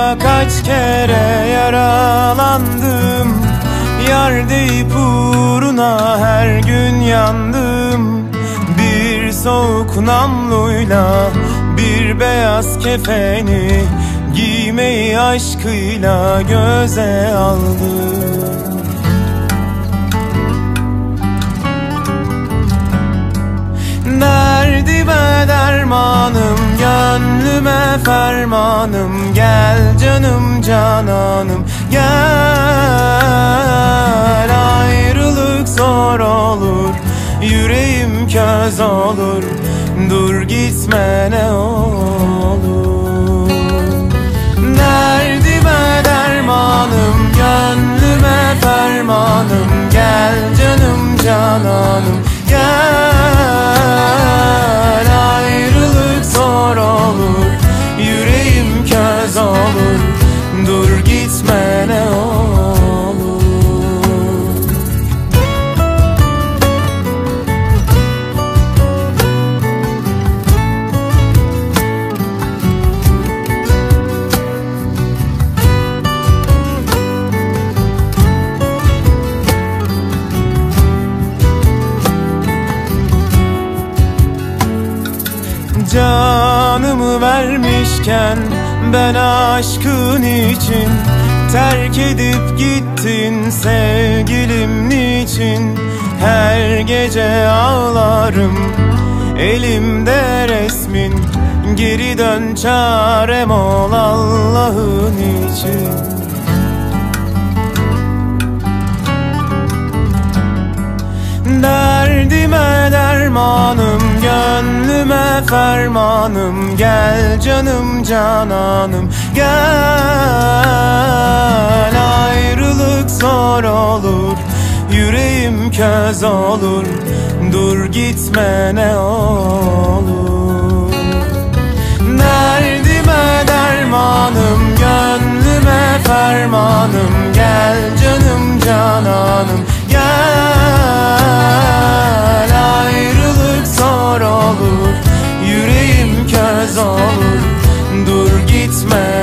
kaç kere yaralandım, yar deyip uğruna her gün yandım. Bir soğuk namluyla bir beyaz kefeni giymeyi aşkıyla göze aldım. Derdime dermanım, gönlüme fermanım, gel canım cananım gel. Ayrılık zor olur, yüreğim köz olur, dur gitme ne olur. Derdime dermanım, gönlüme fermanım, gel canım cananım gel. Ayrılık zor olur, yüreğim köz olur, dur gitme ne olur. Canımı vermişken ben aşkın için, terk edip gittin sevgilim niçin? Her gece ağlarım, elimde resmin, geri dön çarem ol Allah'ın için. Derdime dermanım, gönlüme fermanım, gel canım cananım gel. Ayrılık zor olur, yüreğim köz olur, dur gitme ne olur. Derdime dermanım, gönlüme fermanım, gel canım cananım gel. Ayrılık zor olur, yüreğim köz olur, dur gitme